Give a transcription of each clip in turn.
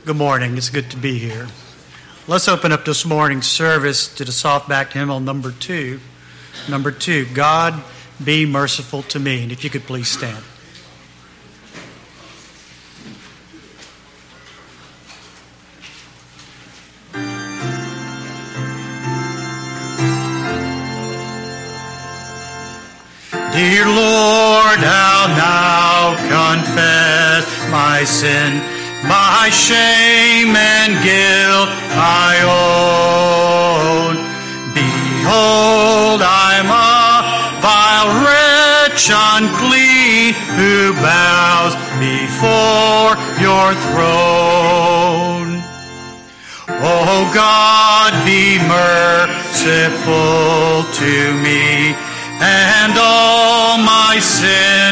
Good morning. It's good to be here. Let's open up this morning's service to the soft-backed hymnal number 2. Number 2, God Be Merciful to Me. And if you could please stand. Dear Lord, how now confess my sin, my shame and guilt I own. Behold, I'm a vile wretch unclean, who bows before your throne. O God, be merciful to me, and all my sin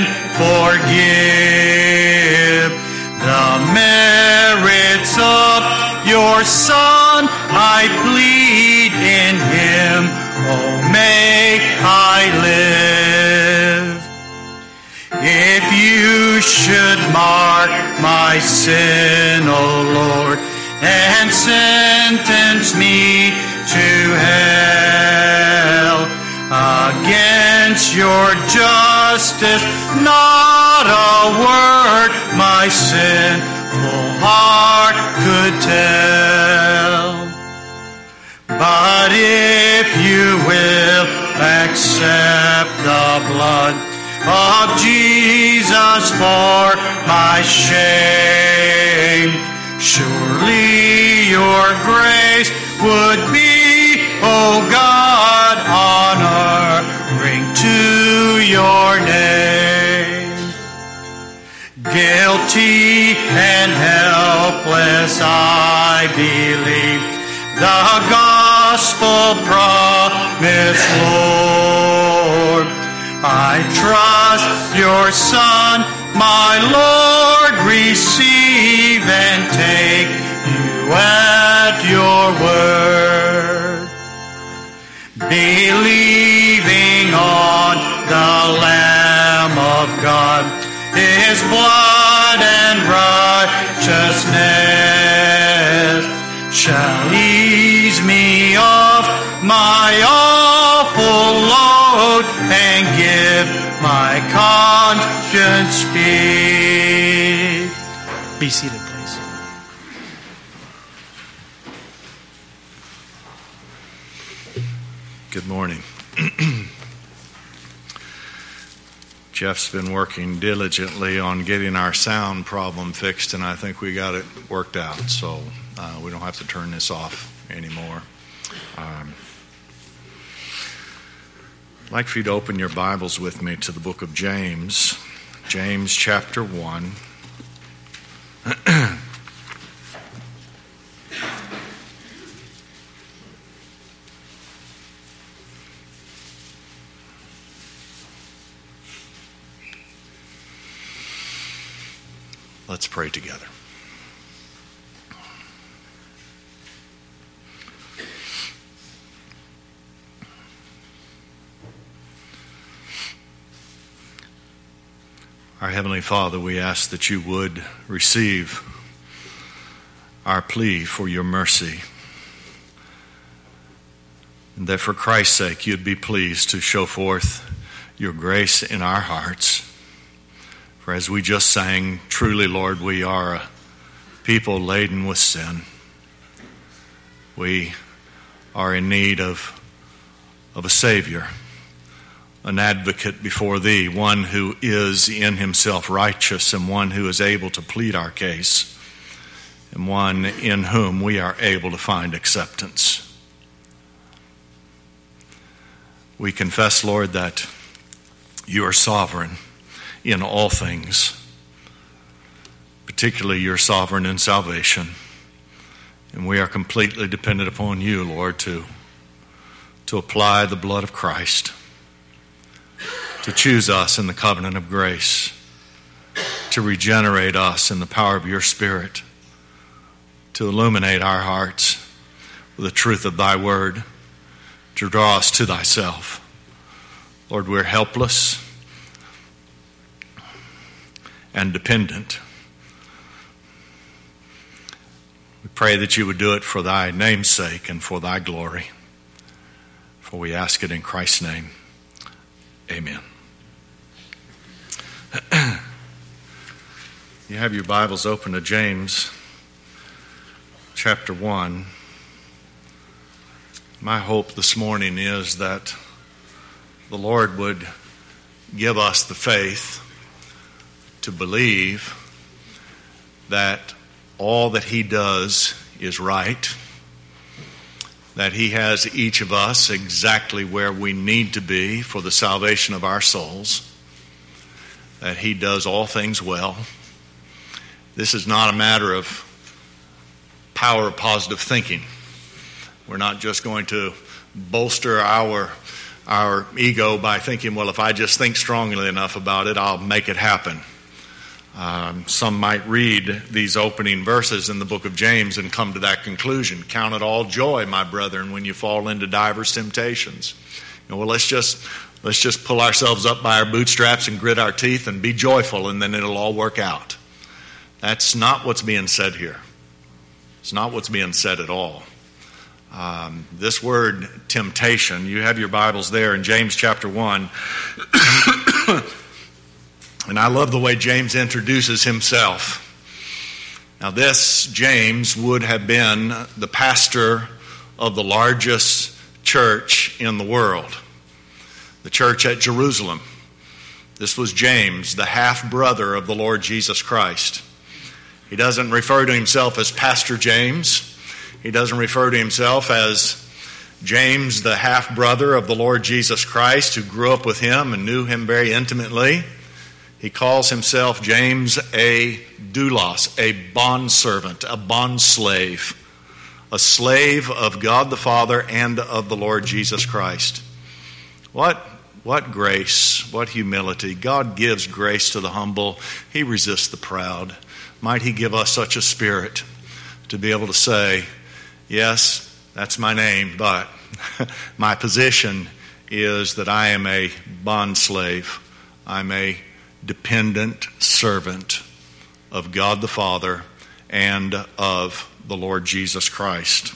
forgive. The merits of your Son I plead, in him, oh, make I live. If you should mark my sin, O Lord, and sentence me to hell, against your justice not a word my sinful heart could tell. But if you will accept the blood of Jesus for my shame, surely your grace would be, O God, honoring to your name. Guilty and helpless I believe the gospel promise, Lord. I trust your Son, my Lord, receive and take you at your word. Believing on the Lamb of God, his blood and righteousness shall ease me of my awful load and give my conscience peace. Be seated, please. Good morning. Jeff's been working diligently on getting our sound problem fixed, and I think we got it worked out, so we don't have to turn this off anymore. I'd like for you to open your Bibles with me to the book of James, James chapter 1. Let's pray together. Our Heavenly Father, we ask that you would receive our plea for your mercy, and that for Christ's sake you'd be pleased to show forth your grace in our hearts. For as we just sang, truly, Lord, we are a people laden with sin. We are in need of a Savior, an advocate before thee, one who is in himself righteous, and one who is able to plead our case, and one in whom we are able to find acceptance. We confess, Lord, that you are sovereign in all things, particularly you're sovereign in salvation. And we are completely dependent upon you, Lord, to apply the blood of Christ, to choose us in the covenant of grace, to regenerate us in the power of your Spirit, to illuminate our hearts with the truth of thy word, to draw us to thyself. Lord, we're helpless and dependent. Pray that you would do it for thy name's sake and for thy glory. For we ask it in Christ's name. Amen. You have your Bibles open to James chapter 1. My hope this morning is that the Lord would give us the faith to believe that all that He does is right, that He has each of us exactly where we need to be for the salvation of our souls, that He does all things well. This is not a matter of power of positive thinking. We're not just going to bolster our ego by thinking, well, if I just think strongly enough about it, I'll make it happen. Some might read these opening verses in the book of James and come to that conclusion. Count it all joy, my brethren, when you fall into divers temptations. Well, let's just pull ourselves up by our bootstraps and grit our teeth and be joyful, and then it'll all work out. That's not what's being said here. It's not what's being said at all. This word temptation, you have your Bibles there in James chapter 1. And I love the way James introduces himself. Now this, James, would have been the pastor of the largest church in the world, the church at Jerusalem. This was James, the half-brother of the Lord Jesus Christ. He doesn't refer to himself as Pastor James. He doesn't refer to himself as James, the half-brother of the Lord Jesus Christ, who grew up with him and knew him very intimately. He calls himself James a doulos, a bondservant, a bondslave, a slave of God the Father and of the Lord Jesus Christ. What grace, what humility. God gives grace to the humble. He resists the proud. Might He give us such a spirit to be able to say, yes, that's my name, but my position is that I am a bondslave. I'm a dependent servant of God the Father and of the Lord Jesus Christ.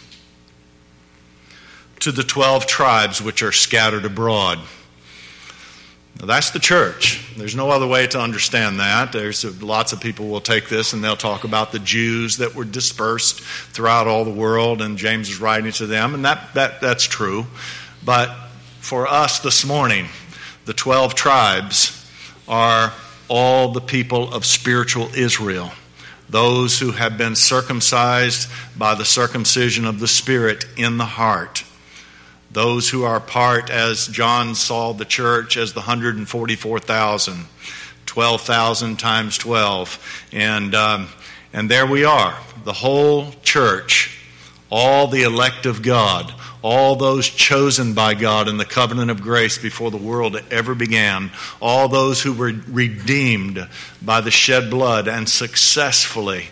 To the 12 tribes which are scattered abroad. Now, that's the church. There's no other way to understand that. There's lots of people will take this and they'll talk about the Jews that were dispersed throughout all the world, and James is writing to them, and that's true. But for us this morning, the 12 tribes are all the people of spiritual Israel, those who have been circumcised by the circumcision of the Spirit in the heart, those who are part, as John saw the church, as the 144,000, 12,000 times 12, and there we are, the whole church, all the elect of God, all those chosen by God in the covenant of grace before the world ever began, all those who were redeemed by the shed blood and successfully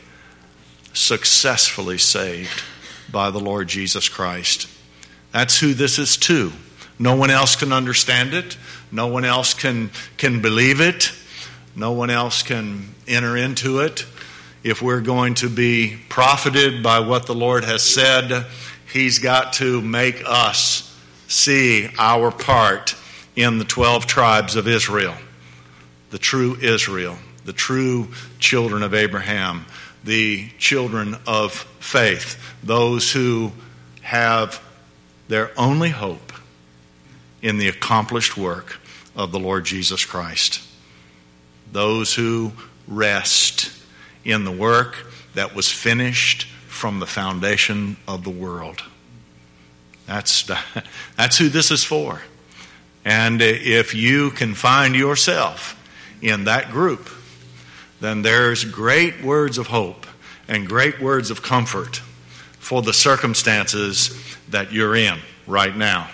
saved by the Lord Jesus Christ. That's who this is to. No one else can understand it. No one else can believe it. No one else can enter into it. If we're going to be profited by what the Lord has said, He's got to make us see our part in the 12 tribes of Israel, the true Israel, the true children of Abraham, the children of faith, those who have their only hope in the accomplished work of the Lord Jesus Christ, those who rest in the work that was finished from the foundation of the world. That's who this is for. And if you can find yourself in that group, then there's great words of hope and great words of comfort for the circumstances that you're in right now.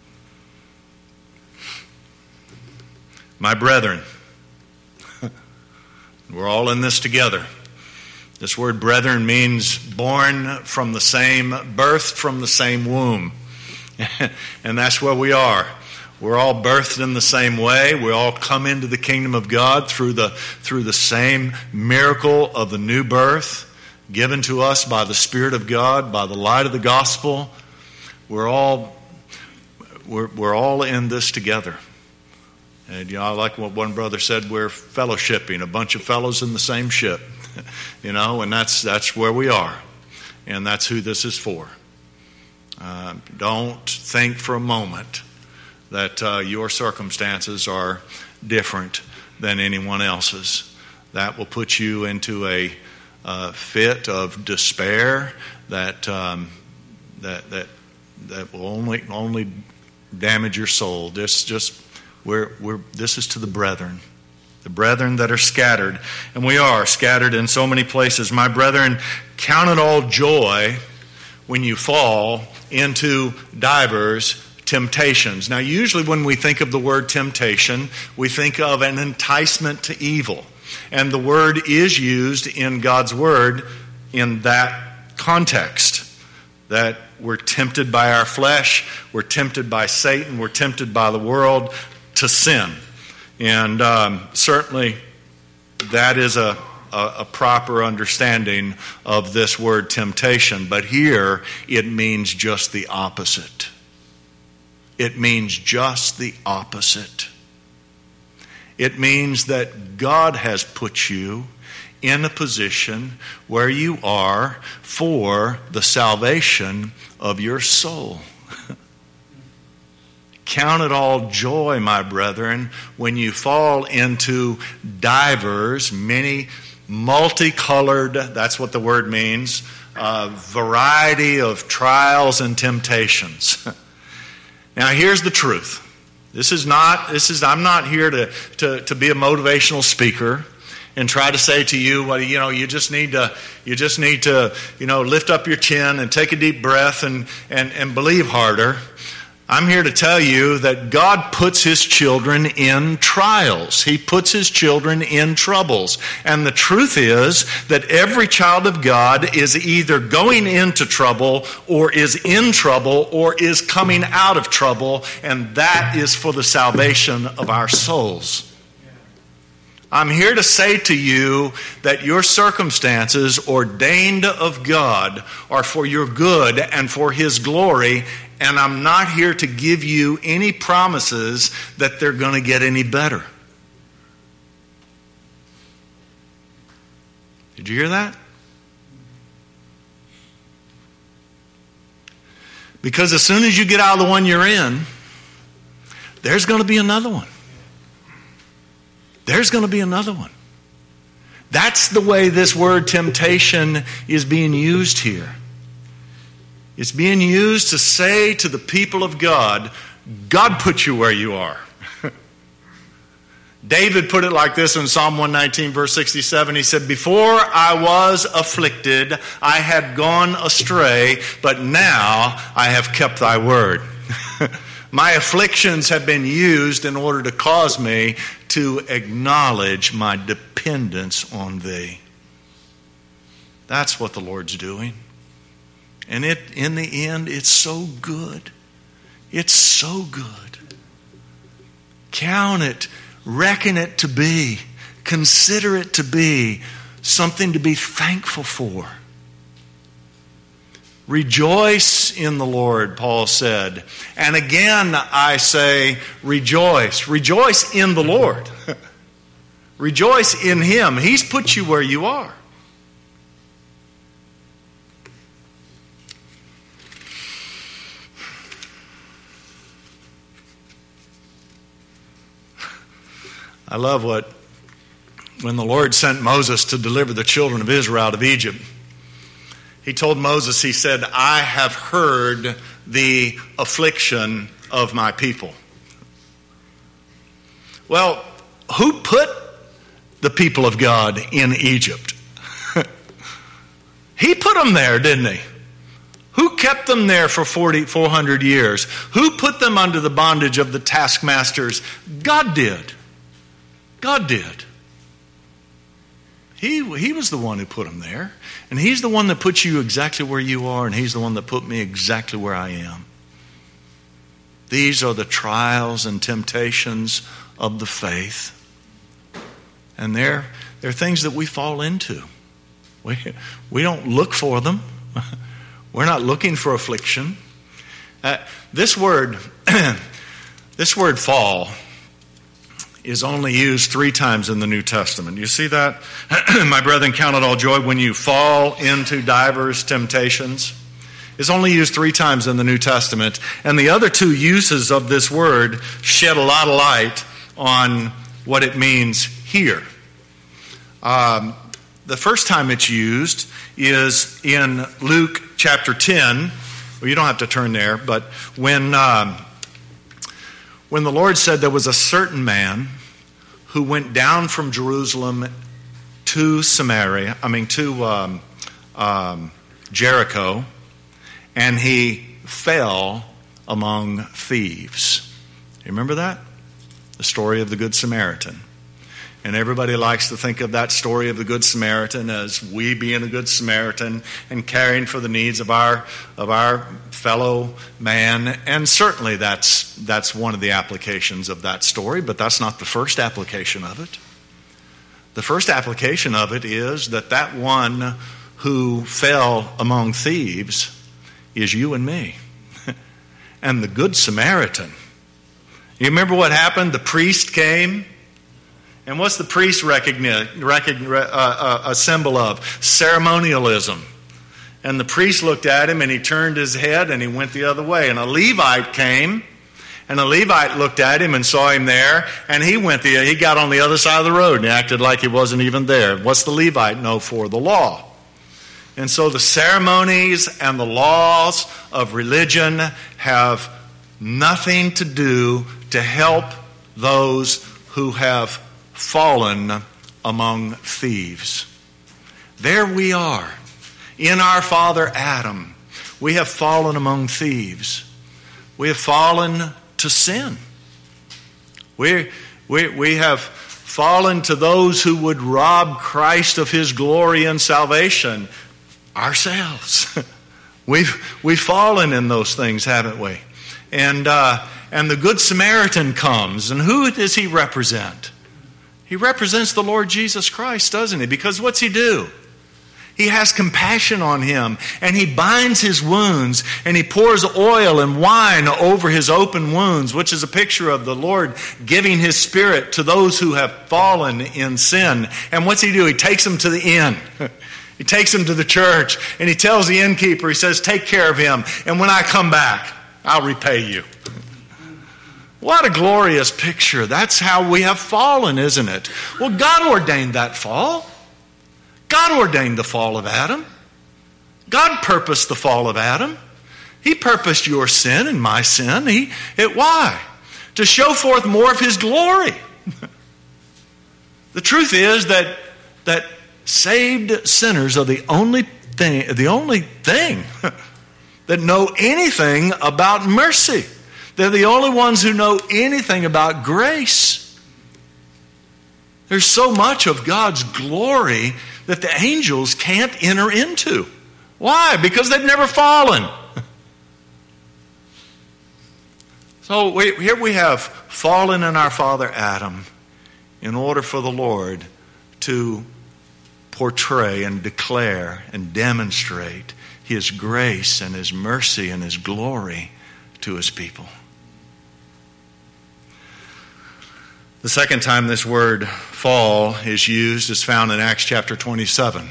My brethren, we're all in this together. This word brethren means born from the same, birthed from the same womb. And that's where we are. We're all birthed in the same way. We all come into the kingdom of God through the same miracle of the new birth. given to us by the Spirit of God, by the light of the gospel. We're all in this together. And I like what one brother said, we're fellowshipping, a bunch of fellows in the same ship. And that's where we are. And that's who this is for. Don't think for a moment that your circumstances are different than anyone else's. That will put you into a fit of despair that will only damage your soul. This is to the brethren that are scattered, and we are scattered in so many places. My brethren, count it all joy when you fall into divers temptations. Now, usually when we think of the word temptation, we think of an enticement to evil. And the word is used in God's word in that context. That we're tempted by our flesh, we're tempted by Satan, we're tempted by the world to sin. And certainly that is a proper understanding of this word temptation. But here it means just the opposite. It means just the opposite. It means that God has put you in a position where you are for the salvation of your soul. Count it all joy, my brethren, when you fall into divers, many multicolored, that's what the word means, variety of trials and temptations. Now, here's the truth. I'm not here to be a motivational speaker and try to say to you, well, you just need to lift up your chin and take a deep breath and believe harder. I'm here to tell you that God puts His children in trials. He puts His children in troubles. And the truth is that every child of God is either going into trouble or is in trouble or is coming out of trouble, and that is for the salvation of our souls. I'm here to say to you that your circumstances ordained of God are for your good and for His glory. And I'm not here to give you any promises that they're going to get any better. Did you hear that? Because as soon as you get out of the one you're in, there's going to be another one. There's going to be another one. That's the way this word temptation is being used here. It's being used to say to the people of God, God put you where you are. David put it like this in Psalm 119, verse 67. He said, before I was afflicted, I had gone astray, but now I have kept thy word. My afflictions have been used in order to cause me to acknowledge my dependence on thee. That's what the Lord's doing. And in the end, it's so good. It's so good. Count it, reckon it to be, consider it to be something to be thankful for. Rejoice in the Lord, Paul said. And again, I say rejoice. Rejoice in the Lord. Rejoice in Him. He's put you where you are. I love when the Lord sent Moses to deliver the children of Israel out of Egypt, He told Moses, He said, I have heard the affliction of my people. Well, who put the people of God in Egypt? He put them there, didn't He? Who kept them there for 400 years? Who put them under the bondage of the taskmasters? God did. God did. He was the one who put them there. And He's the one that put you exactly where you are, and He's the one that put me exactly where I am. These are the trials and temptations of the faith. And they're things that we fall into. We don't look for them. We're not looking for affliction. This word fall is only used 3 times in the New Testament. You see that? My brethren, count it all joy when you fall into divers temptations. It's only used 3 times in the New Testament. And the other 2 uses of this word shed a lot of light on what it means here. The first time it's used is in Luke chapter 10. Well, you don't have to turn there, but when the Lord said there was a certain man who went down from Jerusalem to Jericho, and he fell among thieves. You remember that? The story of the Good Samaritan. And everybody likes to think of that story of the Good Samaritan as we being a Good Samaritan and caring for the needs of our fellow man. And certainly that's one of the applications of that story, but that's not the first application of it. The first application of it is that one who fell among thieves is you and me. And the Good Samaritan. You remember what happened? The priest came. And what's the priest a symbol of? Ceremonialism. And the priest looked at him and he turned his head and he went the other way. And a Levite came and a Levite looked at him and saw him there and he got on the other side of the road and acted like he wasn't even there. What's the Levite know for? The law. And so the ceremonies and the laws of religion have nothing to do to help those who have fallen among thieves. There we are. In our father Adam, we have fallen among thieves. We have fallen to sin. We have fallen to those who would rob Christ of his glory and salvation ourselves. We've fallen in those things, haven't we? And the Good Samaritan comes, and who does he represent? He represents the Lord Jesus Christ, doesn't he? Because what's he do? He has compassion on him, and he binds his wounds, and he pours oil and wine over his open wounds, which is a picture of the Lord giving his Spirit to those who have fallen in sin. And what's he do? He takes them to the inn. He takes them to the church, and he tells the innkeeper, he says, take care of him, and when I come back, I'll repay you. What a glorious picture. That's how we have fallen, isn't it? Well, God ordained that fall. God ordained the fall of Adam. God purposed the fall of Adam. He purposed your sin and my sin. Why? To show forth more of his glory. The truth is that saved sinners are the only thing that know anything about mercy. They're the only ones who know anything about grace. There's so much of God's glory that the angels can't enter into. Why? Because they've never fallen. So here we have fallen in our father Adam in order for the Lord to portray and declare and demonstrate his grace and his mercy and his glory to his people. The second time this word fall is used is found in Acts chapter 27.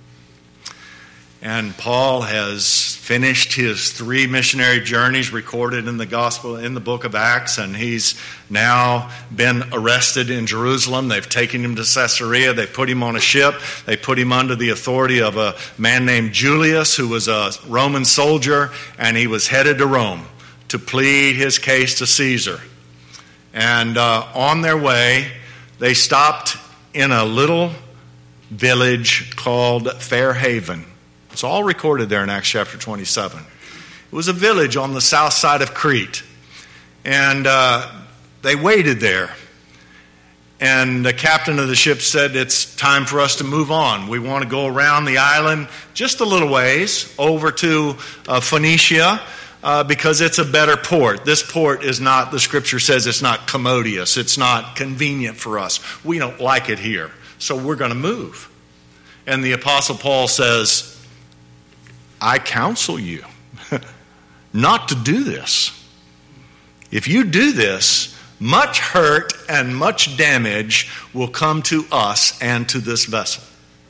And Paul has finished his 3 missionary journeys recorded in the gospel, in the book of Acts, and he's now been arrested in Jerusalem. They've taken him to Caesarea. They put him on a ship. They put him under the authority of a man named Julius, who was a Roman soldier, and he was headed to Rome to plead his case to Caesar. And on their way, they stopped in a little village called Fair Haven. It's all recorded there in Acts chapter 27. It was a village on the south side of Crete. And they waited there. And the captain of the ship said, it's time for us to move on. We want to go around the island just a little ways over to Phoenicia. Because it's a better port. This port is not, the scripture says it's not commodious. It's not convenient for us. We don't like it here. So we're going to move. And the Apostle Paul says, I counsel you not to do this. If you do this, much hurt and much damage will come to us and to this vessel.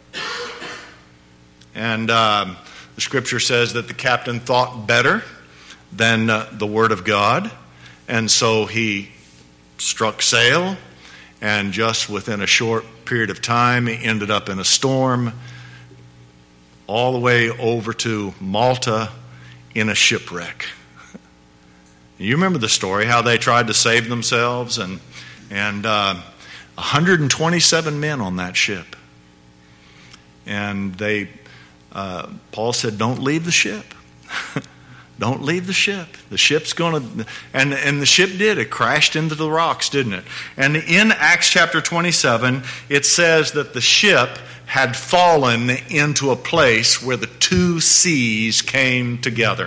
And the scripture says that the captain thought better than the word of God. And so he struck sail, and just within a short period of time, he ended up in a storm all the way over to Malta in a shipwreck. You remember the story, how they tried to save themselves, and 127 men on that ship. And Paul said, don't leave the ship. Don't leave the ship. The ship's going to... And the ship did. It crashed into the rocks, didn't it? And in Acts chapter 27, it says that the ship had fallen into a place where the two seas came together.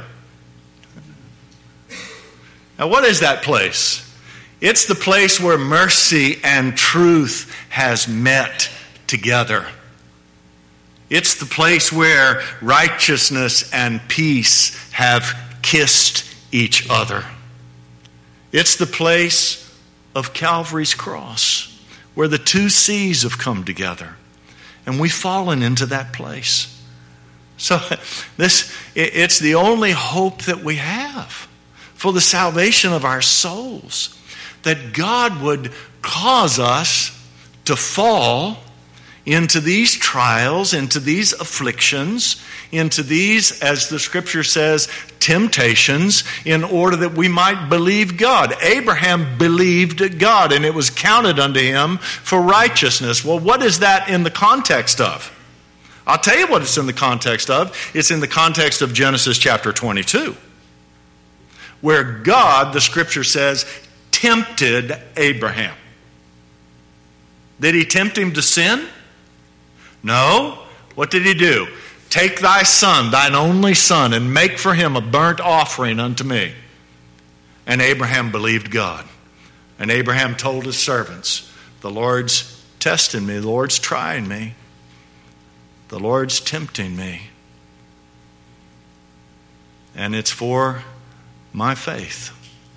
Now, what is that place? It's the place where mercy and truth has met together. It's the place where righteousness and peace have kissed each other. It's the place of Calvary's cross, where the two seas have come together. And we've fallen into that place. So it's the only hope that we have for the salvation of our souls, that God would cause us to fall into these trials, into these afflictions, into these, as the scripture says, temptations, in order that we might believe God. Abraham believed God, and it was counted unto him for righteousness. Well, what is that in the context of? I'll tell you what it's in the context of. It's in the context of Genesis chapter 22, where God, the scripture says, tempted Abraham. Did he tempt him to sin? No. What did he do? Take thy son, thine only son, and make for him a burnt offering unto me. And Abraham believed God. And Abraham told his servants, the Lord's testing me, the Lord's trying me, the Lord's tempting me. And it's for my faith.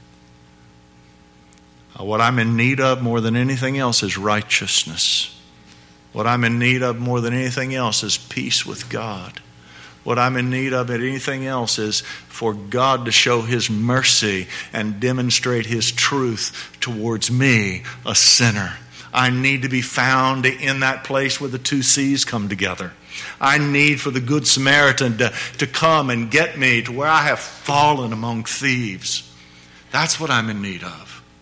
What I'm in need of more than anything else is righteousness. What I'm in need of more than anything else is peace with God. What I'm in need of at anything else is for God to show His mercy and demonstrate His truth towards me, a sinner. I need to be found in that place where the two seas come together. I need for the Good Samaritan to come and get me to where I have fallen among thieves. That's what I'm in need of.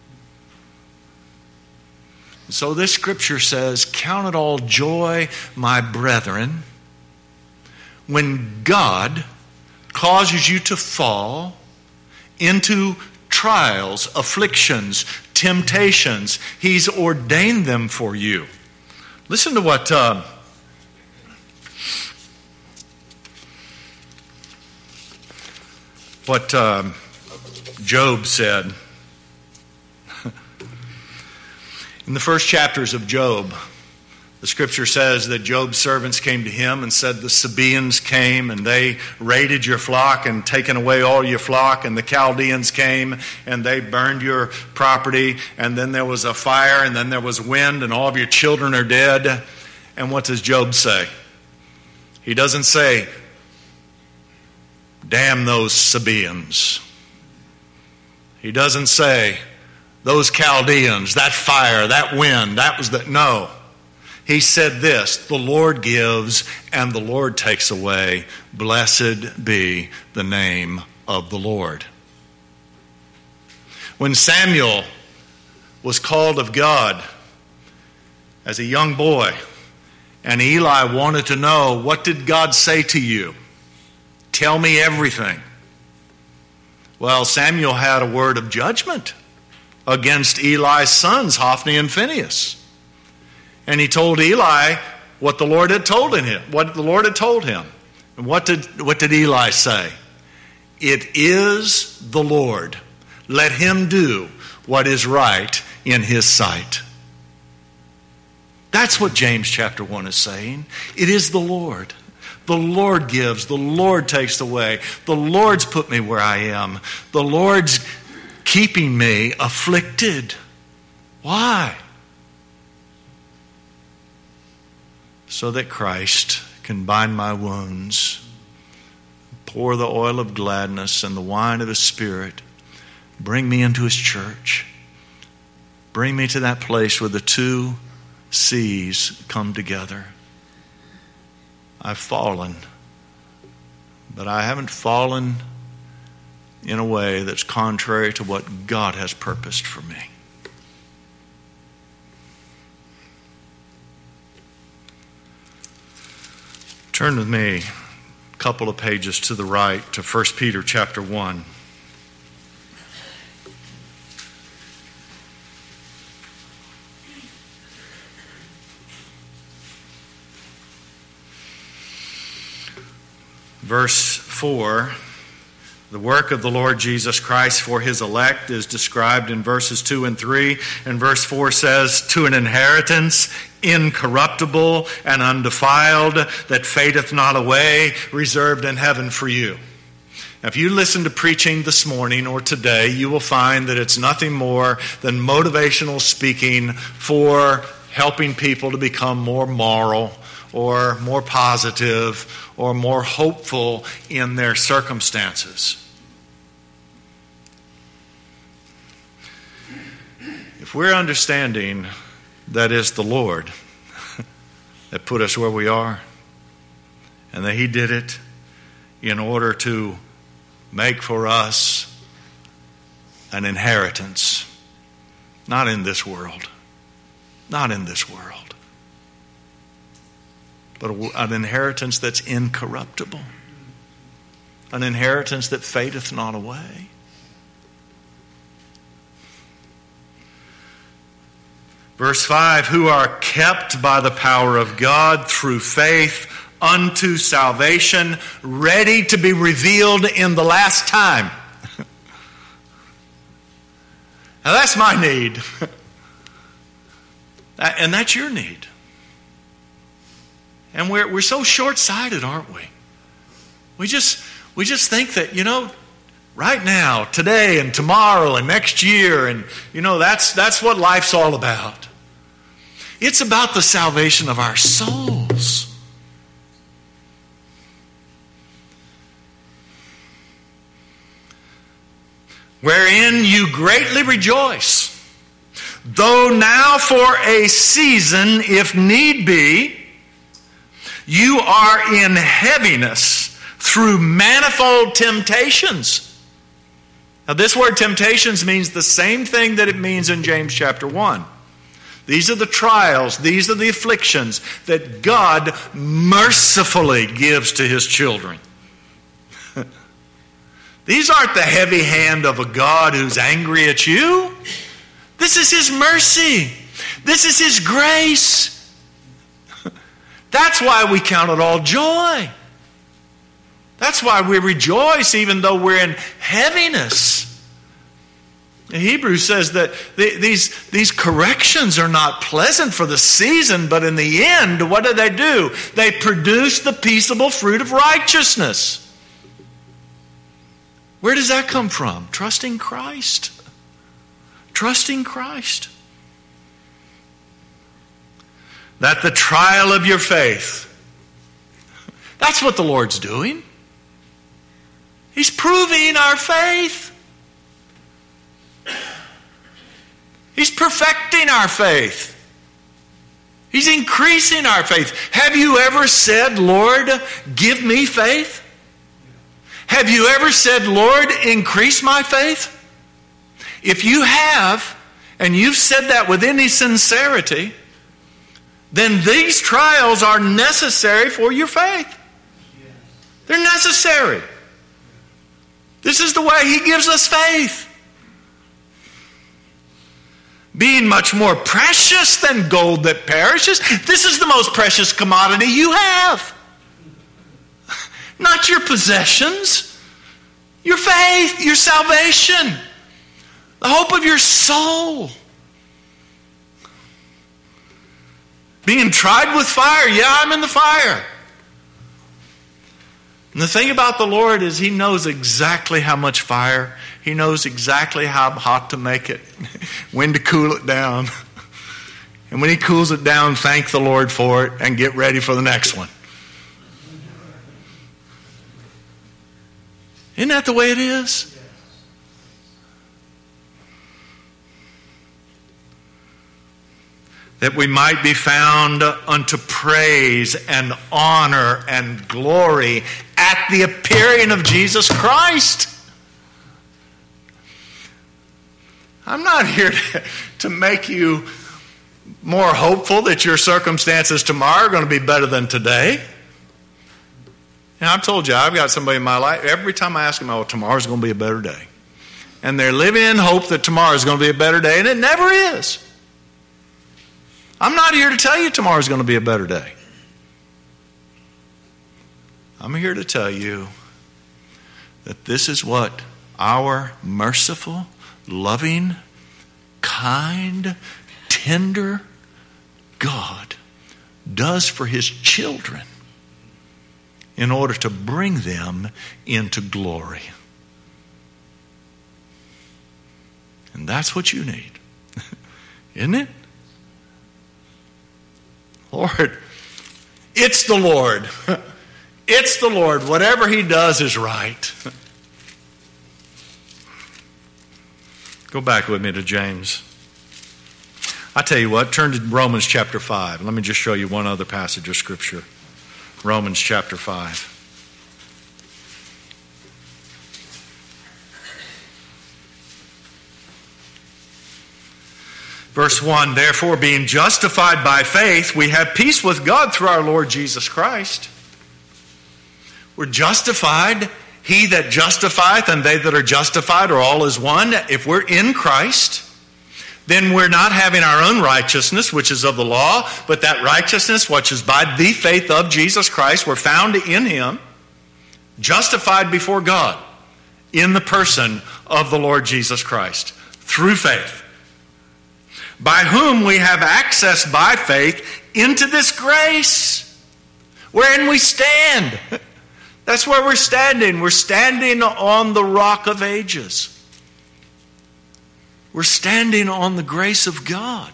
So this scripture says, count it all joy, my brethren, when God causes you to fall into trials, afflictions, temptations. He's ordained them for you. Listen to what Job said. In the first chapters of Job, the scripture says that Job's servants came to him and said the Sabaeans came and they raided your flock and taken away all your flock, and the Chaldeans came and they burned your property, and then there was a fire, and then there was wind, and all of your children are dead. And what does Job say? He doesn't say, damn those Sabaeans. He doesn't say, those Chaldeans, that fire, that wind, that was the... No. He said this, the Lord gives and the Lord takes away. Blessed be the name of the Lord. When Samuel was called of God as a young boy, and Eli wanted to know, what did God say to you? Tell me everything. Well, Samuel had a word of judgment against Eli's sons, Hophni and Phinehas. And he told Eli what the Lord had told him. And what did Eli say? It is the Lord. Let him do what is right in his sight. That's what James chapter 1 is saying. It is the Lord. The Lord gives. The Lord takes away. The Lord's put me where I am. The Lord's keeping me afflicted. Why? So that Christ can bind my wounds, pour the oil of gladness and the wine of His Spirit, bring me into His church, bring me to that place where the two seas come together. I've fallen, but I haven't fallen in a way that's contrary to what God has purposed for me. Turn with me a couple of pages to the right to 1 Peter chapter 1. Verse 4, the work of the Lord Jesus Christ for His elect is described in verses 2 and 3. And verse 4 says, to an inheritance incorruptible and undefiled, that fadeth not away, reserved in heaven for you. Now, if you listen to preaching this morning or today, you will find that it's nothing more than motivational speaking for helping people to become more moral or more positive or more hopeful in their circumstances. If we're understanding that it's the Lord that put us where we are, and that He did it in order to make for us an inheritance, not in this world, not in this world, but an inheritance that's incorruptible, an inheritance that fadeth not away. Verse 5, who are kept by the power of God through faith unto salvation, ready to be revealed in the last time. Now that's my need. And that's your need. And we're so short-sighted, aren't we? We just think that, right now, today and tomorrow and next year, and that's what life's all about. It's about the salvation of our souls. Wherein you greatly rejoice, though now for a season, if need be, you are in heaviness through manifold temptations. Now, this word temptations means the same thing that it means in James chapter 1. These are the trials, these are the afflictions that God mercifully gives to His children. These aren't the heavy hand of a God who's angry at you. This is His mercy. This is His grace. That's why we count it all joy. That's why we rejoice even though we're in heaviness. The Hebrew says that these corrections are not pleasant for the season, but in the end, what do? They produce the peaceable fruit of righteousness. Where does that come from? Trusting Christ. Trusting Christ. That the trial of your faith, that's what the Lord's doing. He's proving our faith. He's perfecting our faith. He's increasing our faith. Have you ever said, Lord, give me faith? Have you ever said, Lord, increase my faith? If you have, and you've said that with any sincerity, then these trials are necessary for your faith. They're necessary. This is the way He gives us faith. Being much more precious than gold that perishes. This is the most precious commodity you have. Not your possessions. Your faith, your salvation. The hope of your soul. Being tried with fire. Yeah, I'm in the fire. And the thing about the Lord is He knows exactly how much fire. He knows exactly how hot to make it, when to cool it down. And when He cools it down, thank the Lord for it and get ready for the next one. Isn't that the way it is? That we might be found unto praise and honor and glory at the appearing of Jesus Christ. I'm not here to make you more hopeful that your circumstances tomorrow are going to be better than today. And I've told you, I've got somebody in my life, every time I ask them, oh, tomorrow's going to be a better day. And they're living in hope that tomorrow's going to be a better day, and it never is. I'm not here to tell you tomorrow's going to be a better day. I'm here to tell you that this is what our merciful, loving, kind, tender God does for His children in order to bring them into glory. And that's what you need. Isn't it? Lord, it's the Lord. It's the Lord. Whatever He does is right. Go back with me to James. I tell you what, turn to Romans chapter 5. Let me just show you one other passage of Scripture. Romans chapter 5. Verse 1, therefore, being justified by faith, we have peace with God through our Lord Jesus Christ. We're justified. He that justifieth and they that are justified are all as one. If we're in Christ, then we're not having our own righteousness, which is of the law, but that righteousness, which is by the faith of Jesus Christ, we're found in Him, justified before God in the person of the Lord Jesus Christ, through faith, by whom we have access by faith into this grace wherein we stand. That's where we're standing. We're standing on the rock of ages. We're standing on the grace of God,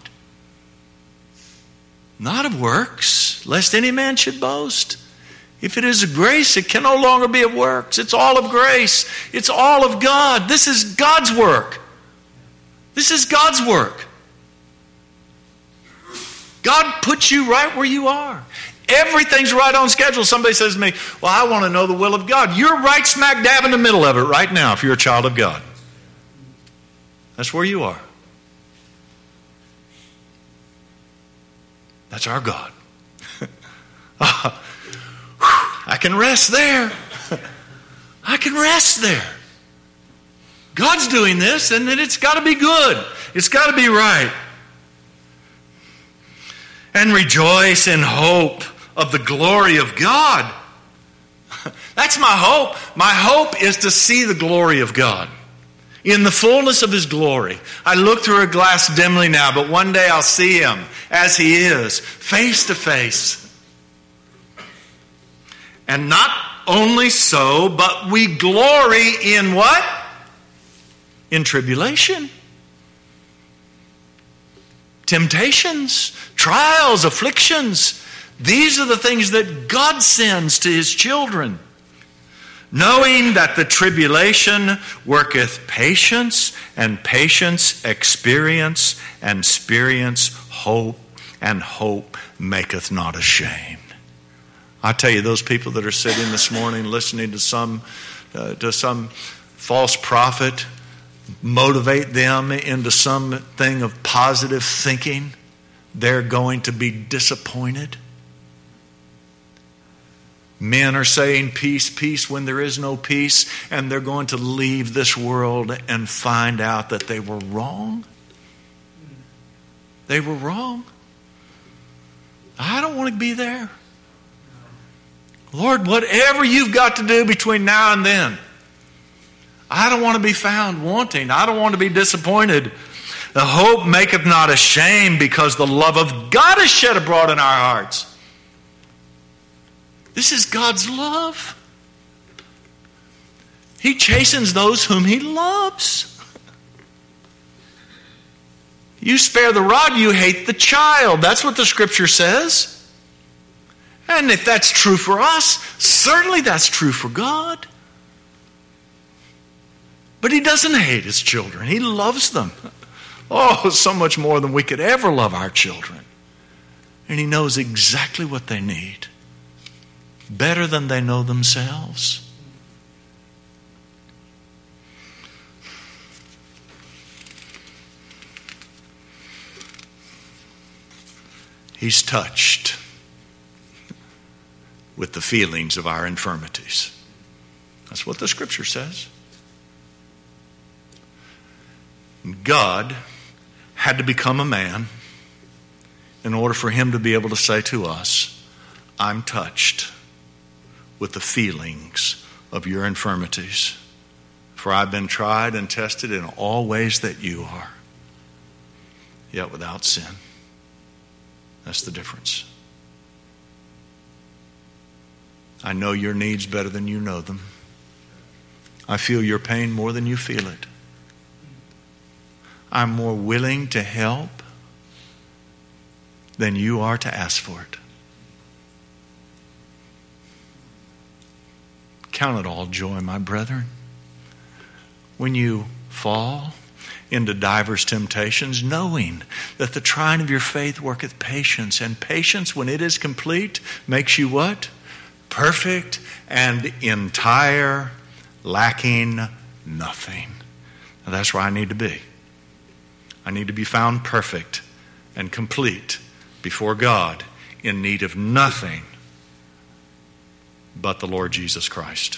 not of works, lest any man should boast. If it is of grace, it can no longer be of works. It's all of grace. It's all of God. This is God's work. This is God's work. God puts you right where you are. Everything's right on schedule. Somebody says to me, well, I want to know the will of God. You're right smack dab in the middle of it right now if you're a child of God. That's where you are. That's our God. I can rest there. I can rest there. God's doing this, and then it's got to be good. It's got to be right. And rejoice in hope of the glory of God. That's my hope. My hope is to see the glory of God in the fullness of His glory. I look through a glass dimly now, but one day I'll see Him as He is, face to face. And not only so, but we glory in what? In tribulation. Temptations, trials, afflictions. These are the things that God sends to His children. Knowing that the tribulation worketh patience, and patience experience, and experience hope, and hope maketh not ashamed. I tell you, those people that are sitting this morning listening to some false prophet motivate them into something of positive thinking, they're going to be disappointed. Men are saying peace, peace when there is no peace, and they're going to leave this world and find out that they were wrong. They were wrong. I don't want to be there. Lord, whatever you've got to do between now and then, I don't want to be found wanting. I don't want to be disappointed. The hope maketh not ashamed, because the love of God is shed abroad in our hearts. This is God's love. He chastens those whom He loves. You spare the rod, you hate the child. That's what the Scripture says. And if that's true for us, certainly that's true for God. But He doesn't hate His children. He loves them. Oh, so much more than we could ever love our children. And He knows exactly what they need, better than they know themselves. He's touched with the feelings of our infirmities. That's what the Scripture says. God had to become a man in order for Him to be able to say to us, I'm touched with the feelings of your infirmities. For I've been tried and tested in all ways that you are, yet without sin. That's the difference. I know your needs better than you know them. I feel your pain more than you feel it. I'm more willing to help than you are to ask for it. Count it all joy, my brethren, when you fall into divers temptations, knowing that the trying of your faith worketh patience, and patience, when it is complete, makes you what? Perfect and entire, lacking nothing. Now that's where I need to be. I need to be found perfect and complete before God, in need of nothing but the Lord Jesus Christ.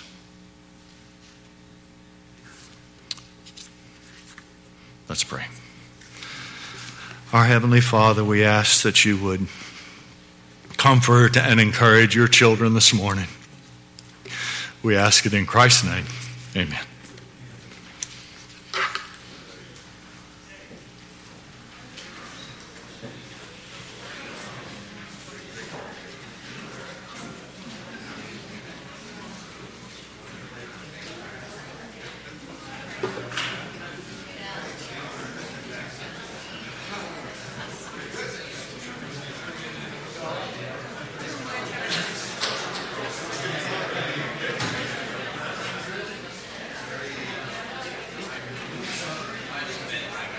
Let's pray. Our Heavenly Father, we ask that you would comfort and encourage your children this morning. We ask it in Christ's name. Amen.